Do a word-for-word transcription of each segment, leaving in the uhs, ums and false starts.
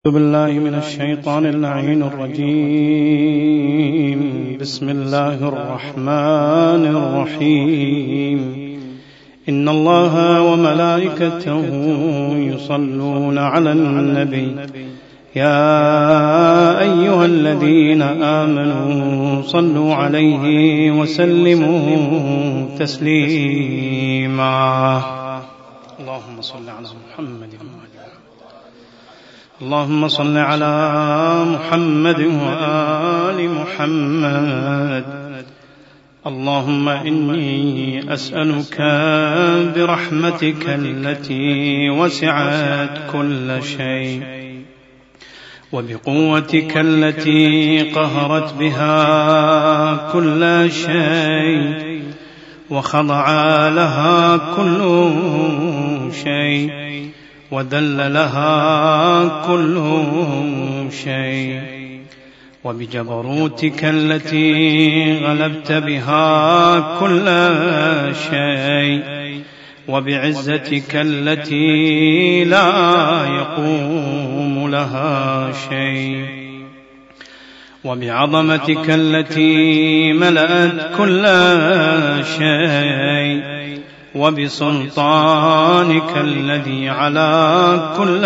أعوذ بالله من الشيطان اللعين الرجيم. بسم الله الرحمن الرحيم. إن الله وملائكته يصلون على النبي يا أيها الذين آمنوا صلوا عليه وسلموا تسليما. اللهم صل على محمد اللهم صل على محمد وآل محمد. اللهم إني أسألك برحمتك التي وسعت كل شيء وبقوتك التي قهرت بها كل شيء وخضع لها كل شيء وذل لها كل شيء وبجبروتك التي غلبت بها كل شيء وبعزتك التي لا يقوم لها شيء وبعظمتك التي ملأت كل شيء وبسلطانك الذي على كل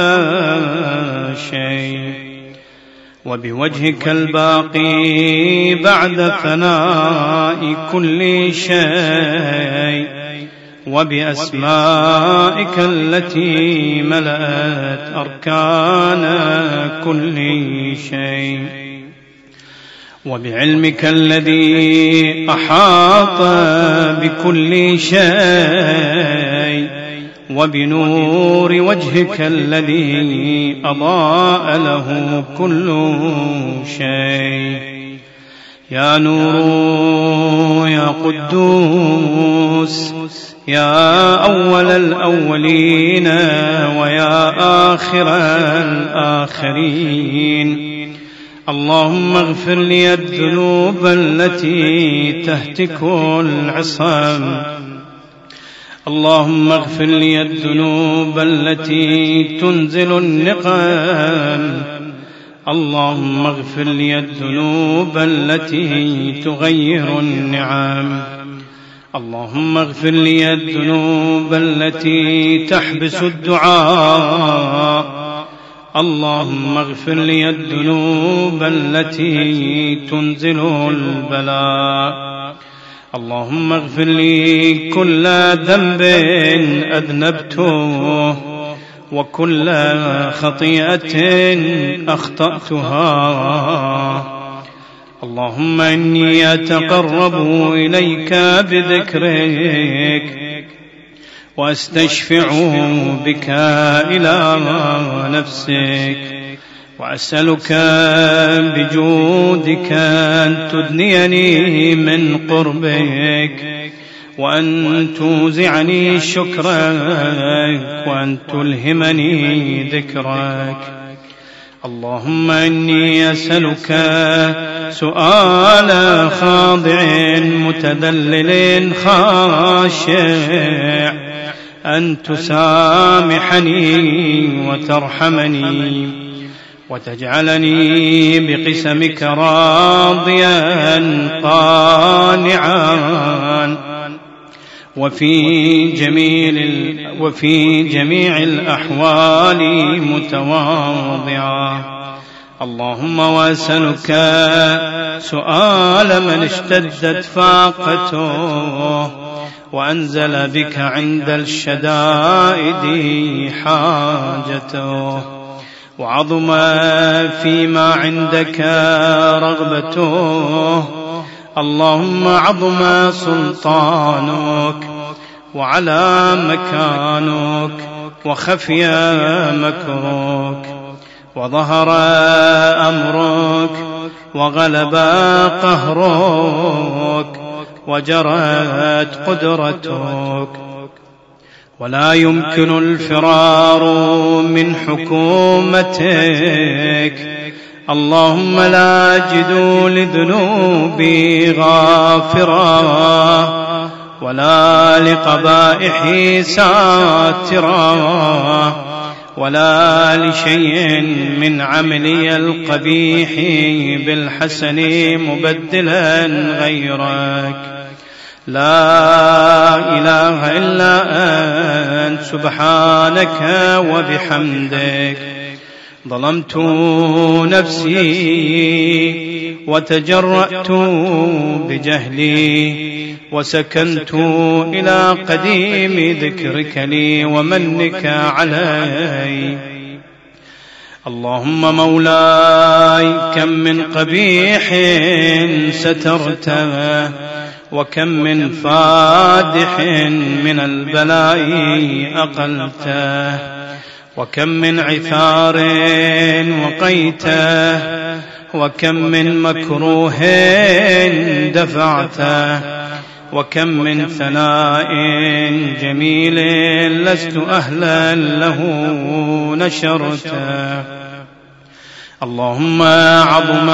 شيء وبوجهك الباقي بعد فناء كل شيء وبأسمائك التي ملأت أركان كل شيء وبعلمك الذي أحاط بكل شيء وبنور وجهك الذي أضاء له كل شيء. يا نور يا قدوس يا أول الأولين ويا آخر الآخرين. اللهم اغفر لي الذنوب التي تهتك العصام. اللهم اغفر لي الذنوب التي تنزل النقم. اللهم اغفر لي الذنوب التي تغير النعم. اللهم اغفر لي الذنوب التي تحبس الدعاء. اللهم اغفر لي الذنوب التي تنزل البلاء. اللهم اغفر لي كل ذنب أذنبته وكل خطيئة أخطأتها. اللهم إني أتقرب إليك بذكرك وأستشفع بك إلى نفسك وأسألك بجودك أن تدنيني من قربك وأن توزعني شكرك وأن تلهمني ذكرك. اللهم إني أسألك سؤال خاضع متذلل خاشع أن تسامحني وترحمني وتجعلني بقسمك راضيا قانعا وفي جميل وفي جميع الأحوال متواضعا. اللهم وأسألك سؤال من اشتدت فاقته وأنزل بك عند الشدائد حاجته وعظم فيما عندك رغبته. اللهم عظم سلطانك وعلى مكانك وخفي مكرك وظهر أمرك وغلب قهرك وجرت قدرتك ولا يمكن الفرار من حكومتك. اللهم لا أجد لذنوبي غافرا ولا لقبائحي ساترا ولا لشيء من عملي القبيح بالحسن مبدلا غيرك. لا إله إلا أنت سبحانك وبحمدك. ظلمت نفسي وتجرأت بجهلي وسكنت إلى قديم ذكرك لي ومنك علي. اللهم مولاي كم من قبيح سترته وكم من فادح من البلاء أقلته وكم من عثار وقيته وكم من مكروه دفعته وكم من ثناء جميل لست أهلا له نشرته. اللهم عظم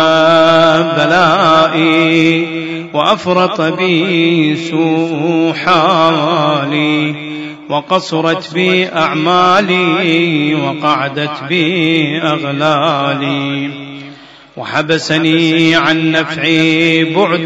بلائي وأفرط بي سوء حالي وقصرت بي أعمالي وقعدت بي أغلالي وحبسني عن نفعي بعد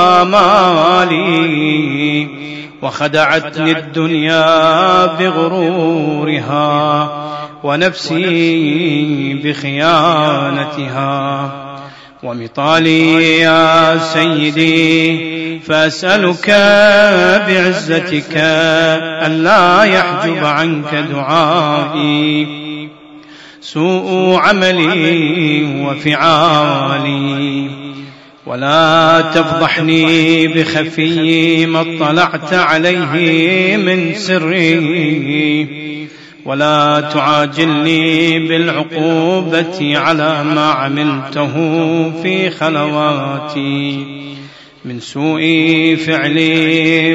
آمالي وخدعتني الدنيا بغرورها ونفسي بخيانتها. ومطالي يا سيدي فأسألك بعزتك ألا يحجب عنك دعائي سوء عملي وفعالي ولا تفضحني بخفي ما اطلعت عليه من سري ولا تعاجلني بالعقوبة على ما عملته في خلواتي من سوء فعلي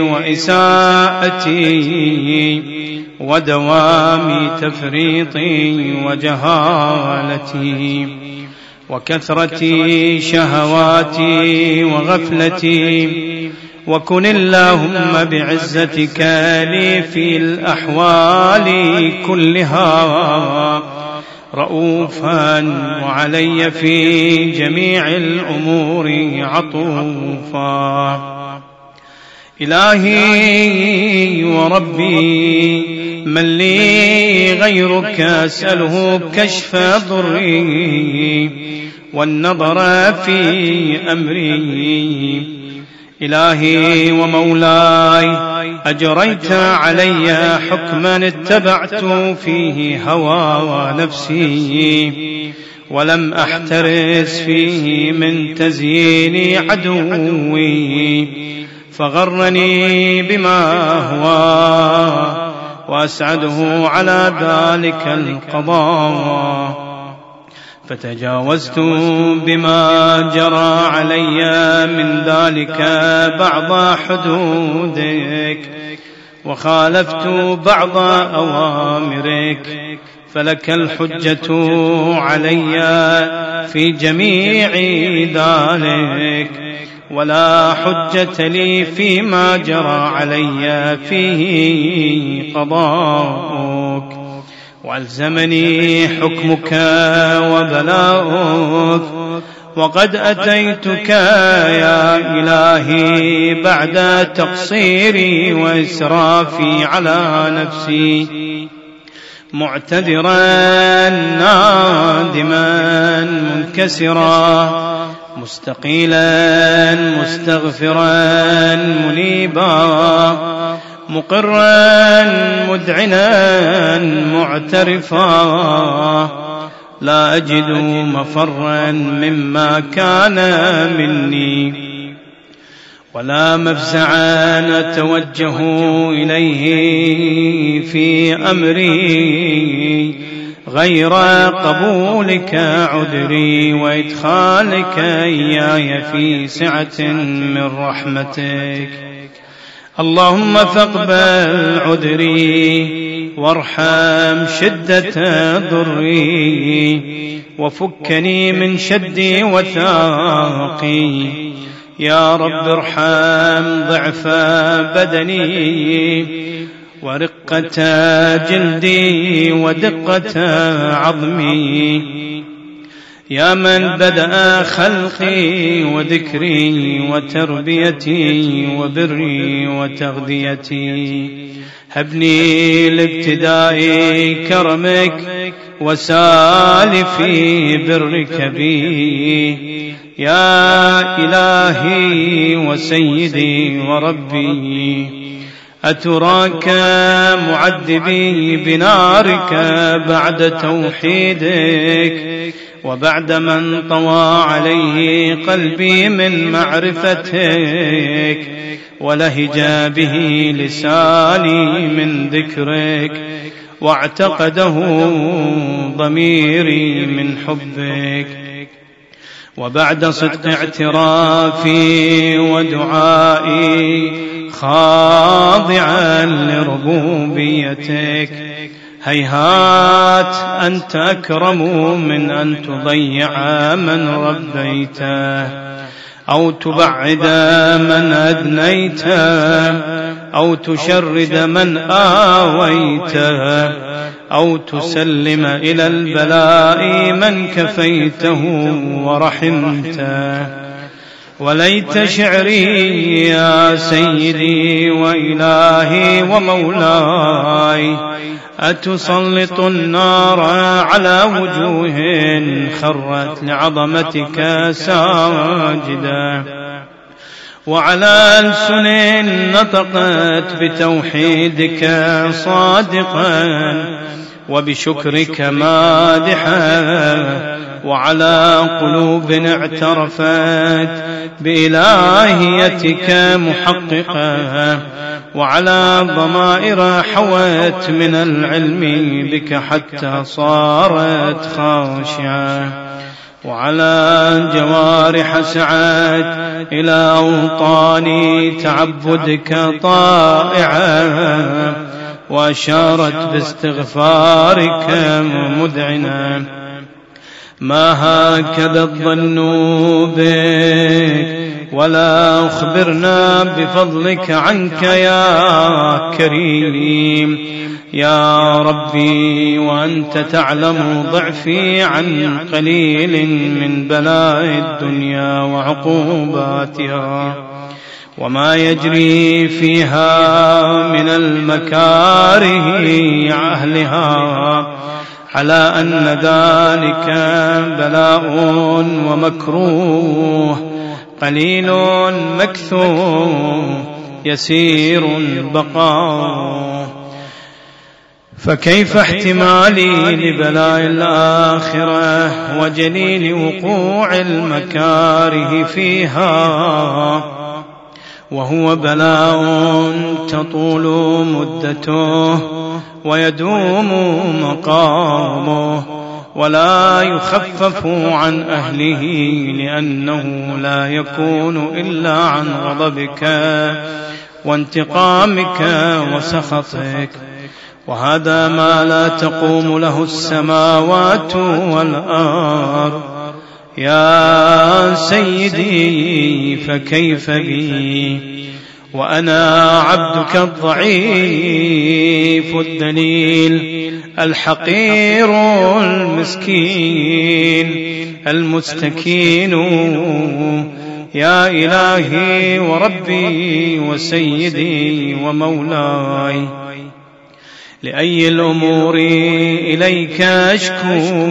وإساءتي ودوام تفريطي وجهالتي وكثرة شهواتي وغفلتي. وكن اللهم بعزتك لي في الأحوال كلها رؤوفا وعلي في جميع الأمور عطوفا. إلهي وربي من لي غيرك أسأله كشف ضري والنظر في أمري. إلهي ومولاي أجريت علي حكما اتبعت فيه هوى نفسي ولم أحترس فيه من تزيين عدوي فغرني بما هو وأسعده على ذلك القضاء فتجاوزت بما جرى علي من ذلك بعض حدودك وخالفت بعض أوامرك فلك الحجة علي في جميع ذلك ولا حجة لي فيما جرى علي فيه قضاؤك. وألزمني حكمك وبلاؤك وقد أتيتك يا إلهي بعد تقصيري وإسرافي على نفسي معتذرا نادما منكسرا مستقيلا مستغفرا منيبا مقرا مدعنا معترفا لا أجد مفرا مما كان مني ولا مفزعا أتوجه إليه في أمري غير قبولك عذري وإدخالك إياي في سعة من رحمتك. اللهم فاقبل عذري وارحم شدة ضري وفكني من شدي وثاقي. يا رب ارحم ضعف بدني ورقة جلدي ودقة عظمي، يا من بدأ خلقي وذكري وتربيتي وبري وتغذيتي، هبني لابتداء كرمك وسالفي برك بي، يا إلهي وسيدي وربي. أتراك معذبي بنارك بعد توحيدك، وبعد من طوى عليه قلبي من معرفتك، ولهج به لساني من ذكرك، واعتقده ضميري من حبك. وبعد صدق اعترافي ودعائي خاضعا لربوبيتك، هيهات أنت أكرم من أن تضيع من ربيته، أو تبعد من أدنيته، أو تشرد من آويته، أو تسلم إلى البلاء من كفيته ورحمته. وليت شعري يا سيدي وإلهي ومولاي، أتسلط النار على وجوه خرت لعظمتك ساجدا، وعلى ألسن نطقت بتوحيدك صادقا، وبشكرك مادحا، وعلى قلوب اعترفت بإلهيتك محققة، وعلى ضمائر حوت من العلم بك حتى صارت خاشعة، وعلى جوارح سعت إلى أوطان تعبدك طائعة، وأشارت باستغفارك مذعنة. ما هكذا الظن بك، ولا أخبرنا بفضلك عنك يا كريم يا ربي، وأنت تعلم ضعفي عن قليل من بلاء الدنيا وعقوباتها، وما يجري فيها من المكاره أهلها، على أن ذلك بلاء ومكروه، قليل مكثور يسير بقاء. فكيف احتمالي لبلاء الآخرة وجليل وقوع المكاره فيها، وهو بلاء تطول مدته ويدوم مقامه، ولا يخفف عن أهله، لأنه لا يكون إلا عن غضبك وانتقامك وسخطك، وهذا ما لا تقوم له السماوات والأرض. يا سيدي فكيف بي وأنا عبدك الضعيف الدليل الحقير المسكين المستكين، يا إلهي وربي وسيدي ومولاي. لأي الأمور إليك أشكو،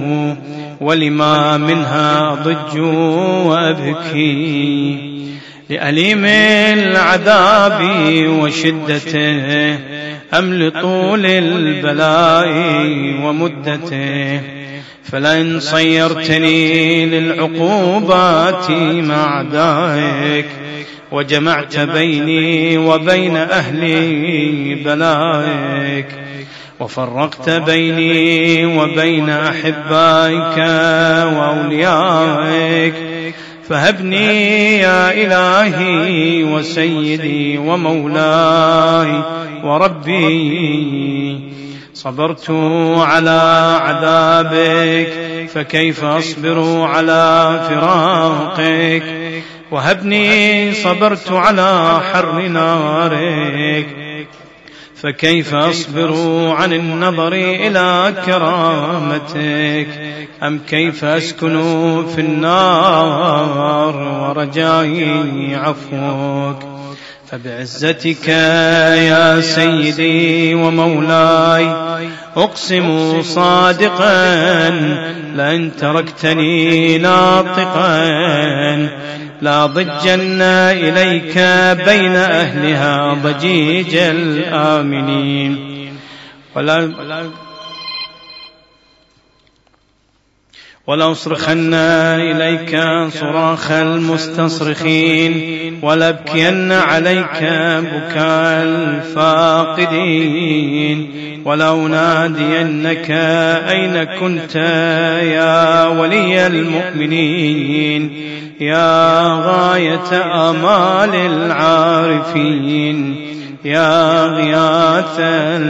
ولما منها ضج وأبكي، لأليم العذاب وشدته أم لطول البلاء ومدته؟ فلئن صيرتني للعقوبات مع أعدائك، وجمعت بيني وبين أهل بلائك، وفرقت بيني وبين أحبائك وأوليائك، فهبني يا إلهي وسيدي ومولاي وربي. صبرت على عذابك، فكيف أصبر على فراقك؟ وهبني صبرت على حر نارك، فكيف أصبر عن النظر إلى كرامتك؟ أم كيف أسكن في النار ورجائي عفوك؟ فبعزتك يا سيدي ومولاي أقسم صادقا لئن تركتني ناطقا لا ضجن إليك بين أهلها ضجيج الآمنين، ولا ولأصرخن إليك صراخ المستصرخين، ولأبكين عليك بكاء الفاقدين، ولأنادينك أين كنت يا ولي المؤمنين، يا غاية آمال العارفين، يا غياث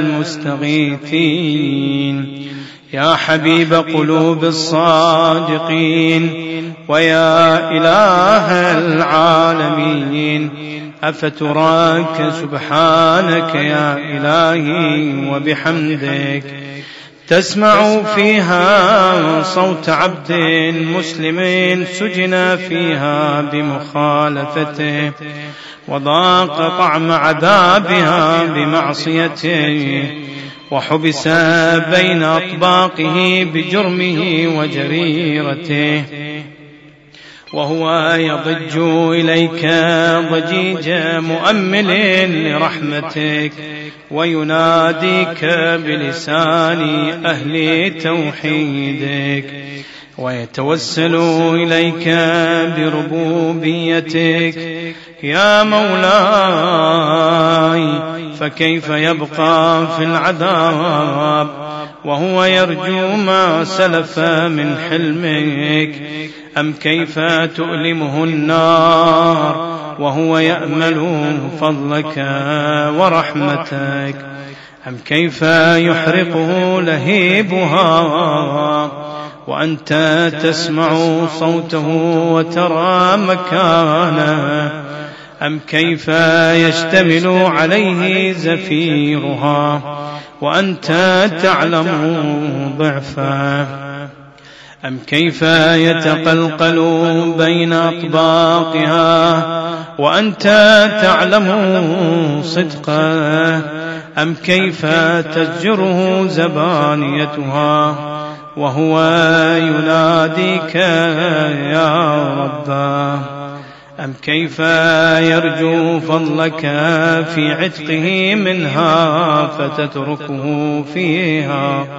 المستغيثين، يا حبيب قلوب الصادقين، ويا إله العالمين. أفتراك سبحانك يا إلهي وبحمدك تسمع فيها صوت عبد مسلم سجن فيها بمخالفته، وضاق طعم عذابها بمعصيته، وحبس بين أطباقه بجرمه وجريرته، وهو يضج إليك ضجيج مؤمل لرحمتك، ويناديك بلسان أهل توحيدك، ويتوسل إليك بربوبيتك يا مولاي. فكيف يبقى في العذاب وهو يرجو ما سلف من حلمك؟ أم كيف تؤلمه النار وهو يأمل فضلك ورحمتك؟ أم كيف يحرقه لهيبها وأنت تسمع صوته وترى مكانه؟ أم كيف يشتمل عليه زفيرها وأنت تعلم ضعفه؟ أم كيف يتقلقل بين أطباقها وأنت تعلم صدقه؟ أم كيف تزجره زبانيتها وهو يناديك يا رباه؟ أم كيف يرجو فضلك في عتقه منها فتتركه فيها؟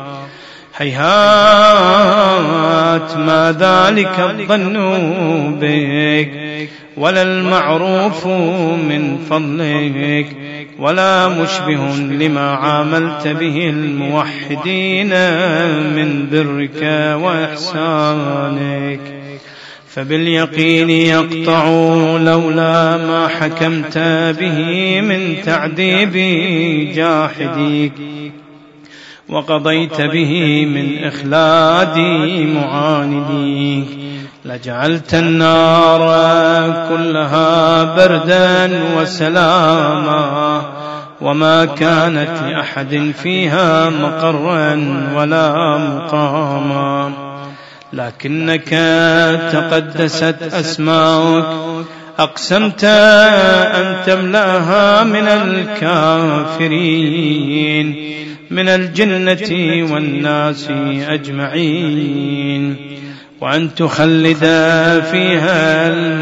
هيهات ما ذلك الظن بك، ولا المعروف من فضلك، ولا مشبه لما عاملت به الموحدين من برك وإحسانك. فباليقين يقطع لولا ما حكمت به من تعذيب جاحديك، وقضيت به من إخلاد معانديك، لجعلت النار كلها بردا وسلاما، وما كانت لأحد فيها مقرا ولا مقاما. لكنك تقدست أسماؤك، أقسمت أن تملأها من الكافرين من الجنة والناس أجمعين، وأن تخلد فيها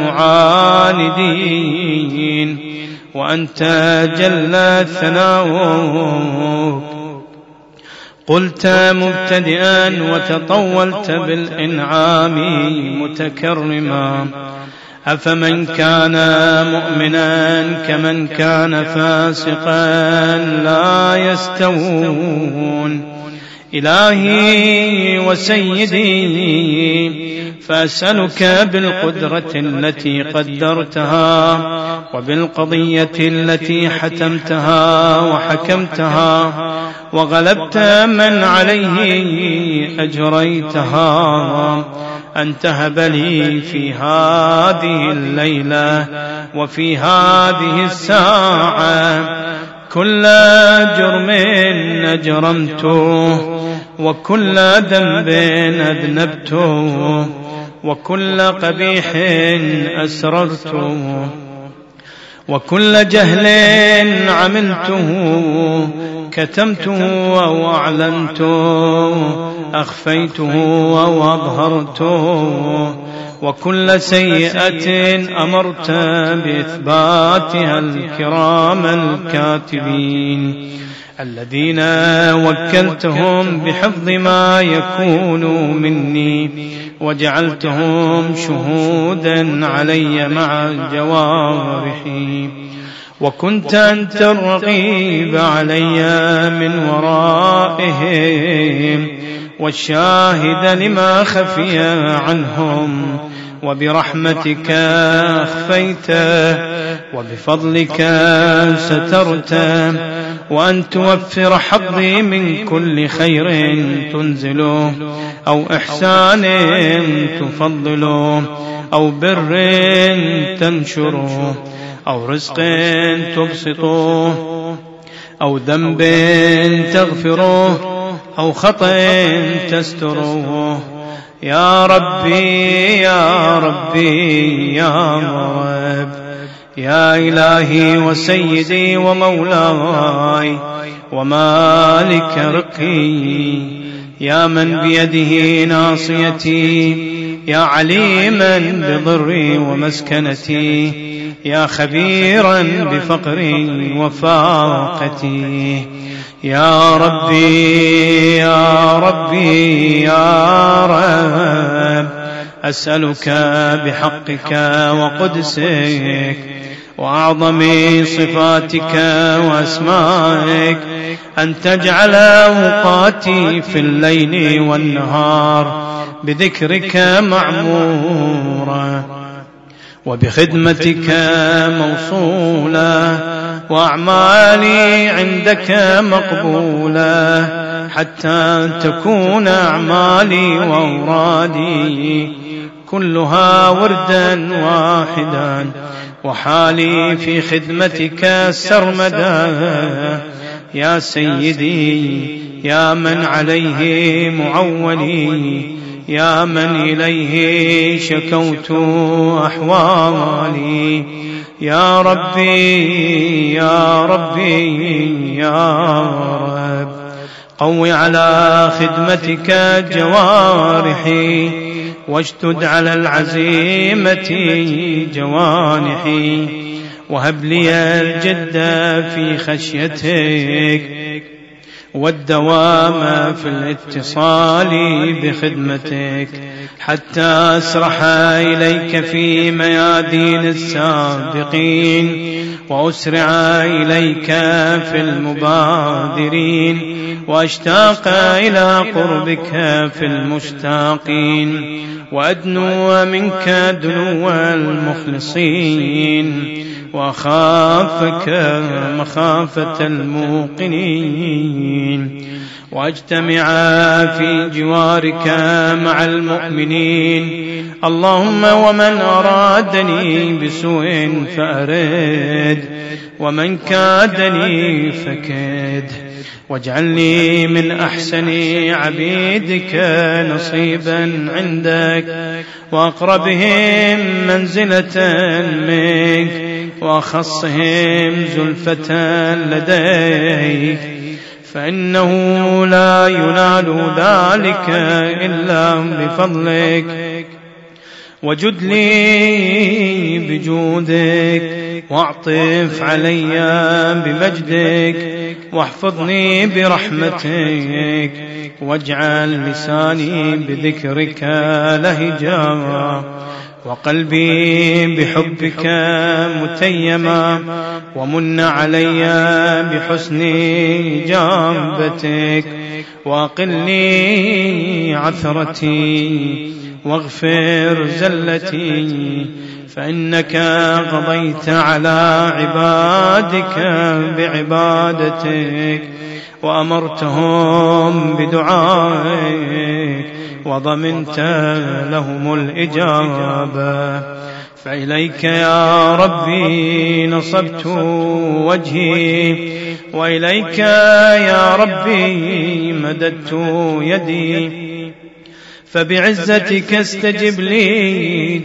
المعاندين، وأنت جل ثناؤك قلت مبتدئا وتطولت بالإنعام متكرما: أفمن كان مؤمنا كمن كان فاسقا لا يستوون. إلهي وسيدي، فأسألك بالقدرة التي قدرتها وبالقضية التي حتمتها وحكمتها وغلبت من عليه أجريتها، أن تهب لي في هذه الليلة وفي هذه الساعة كل جرم أجرمته، وكل ذنب أذنبته، وكل قبيح أسررته، وكل جهل عملته، كتمته أو أعلنته، أخفيته أو أظهرته، وكل سيئة أمرت بإثباتها الكرام الكاتبين الذين وكلتهم بحفظ ما يكون مني، وجعلتهم شهودا علي مع جوارحي، وكنت أنت الرقيب علي من ورائهم، والشاهد لما خفي عنهم، وبرحمتك أخفيته، وبفضلك سترته، وأن توفر حظي من كل خير تنزله، أو إحسان تفضله، أو بر تنشره، أو رزق تبسطه، أو ذنب تغفره، أو خطأ تستره. يا ربي يا ربي يا رب، يا إلهي وسيدي ومولاي ومالك رقي، يا من بيده ناصيتي، يا عليما بضري ومسكنتي، يا خبيرا بفقري وفاقتي، يا ربي يا ربي يا رب، أسألك بحقك وقدسك وأعظم صفاتك وأسمائك أن تجعل أوقاتي في الليل والنهار بذكرك معمورة، وبخدمتك موصولة، وأعمالي عندك مقبولة، حتى تكون أعمالي وأورادي كلها وردا واحدا، وحالي في خدمتك سرمدا. يا سيدي يا من عليه معولي، يا من إليه شكوت أحوالي، يا ربي يا ربي يا رب، قو على خدمتك جوارحي، واشتد على العزيمة جوانحي، وهب لي الجد في خشيتك، والدوام في الاتصال بخدمتك، حتى أسرح إليك في ميادين السابقين، وأسرع إليك في المبادرين، وأشتاق إلى قربك في المشتاقين، وأدنو منك دنو المخلصين، وأخافك مخافة الموقنين، وأجتمع في جوارك مع المؤمنين. اللهم ومن أرادني بسوء فأرد، ومن كادني فكد، واجعلني من أحسن عبيدك نصيبا عندك، وأقربهم منزلة منك، وأخصهم زلفة لديك، فإنه لا ينال ذلك إلا بفضلك، وجد لي بجودك، واعطف علي بمجدك، واحفظني برحمتك، واجعل لساني بذكرك لهجا، وقلبي بحبك متيما، ومن علي بحسن جامبتك، وأقلني عثرتي، واغفر زلتي، فإنك قضيت على عبادك بعبادتك، وأمرتهم بدعائك، وضمنت لهم الإجابة. فإليك يا ربي نصبت وجهي، وإليك يا ربي مددت يدي، فبعزتك استجب لي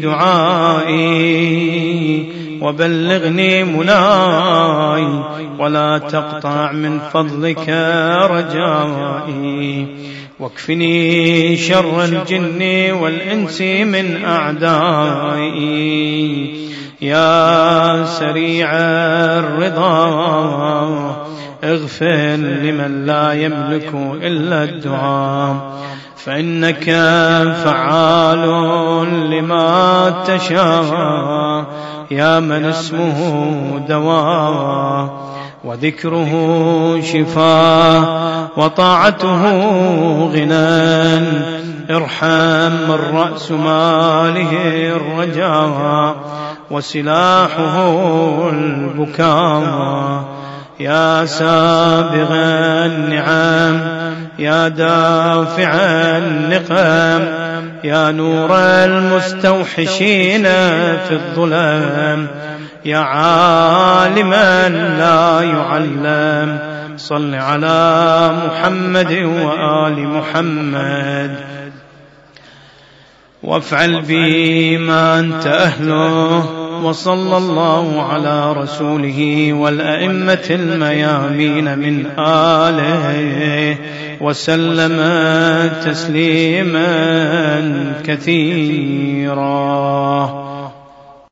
دعائي وبلغني مناي، ولا تقطع من فضلك رجائي، واكفني شر الجن والإنس من أعدائي. يا سريع الرضا اغفر لمن لا يملك إلا الدعاء، فإنك فعال لما تشاء، يا من اسمه دواء وذكره شفاء وطاعته غنى. ارحم من رأس ماله الرجاء وسلاحه البكاء، يا سابغ النعم يا دافع النقم، يا نور المستوحشين في الظلام، يا عالما لا يعلم. صل على محمد وآل محمد، وافعل بي ما أنت أهله. وصلى الله على رسوله والأئمة الميامين من آله وسلم تسليما كثيرا.